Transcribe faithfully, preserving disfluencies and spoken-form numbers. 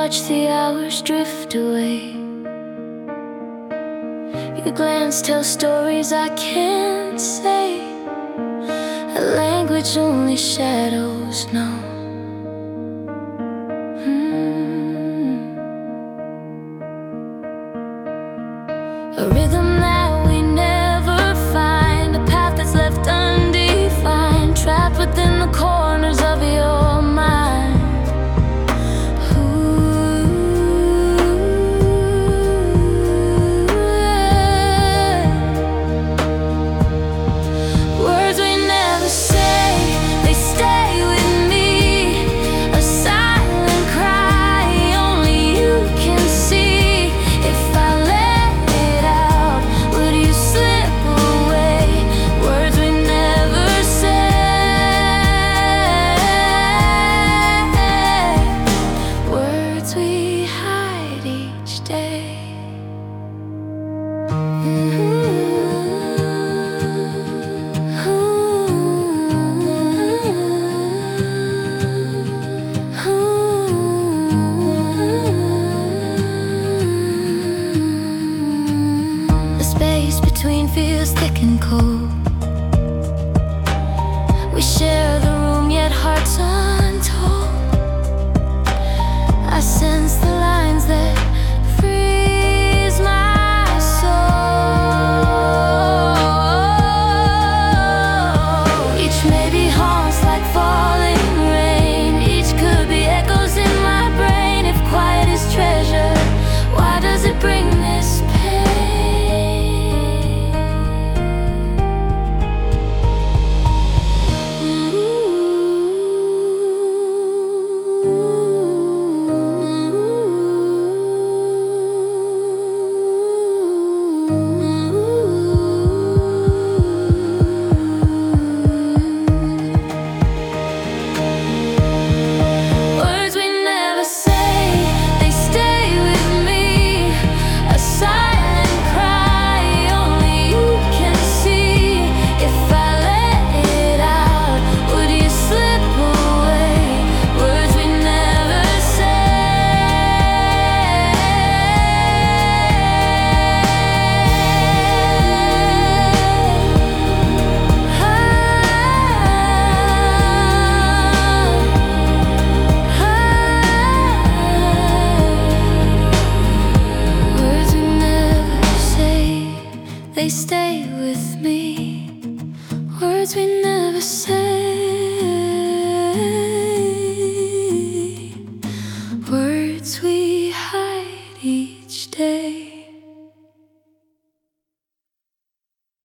watch the hours drift away. Your glance tells stories I can't say, a language only shadows know. mm. A rhythm that we never find, a path that's left undefined, trapped within the corners of your mind. Between feels thick and cold. We share the room, yet hearts untold. I sense the lines that freeze my soul. Each maybe haunts like falling rain. Each could be echoes in my brain. If quiet is treasure, why does it bring this pain? They stay with me, words we never say.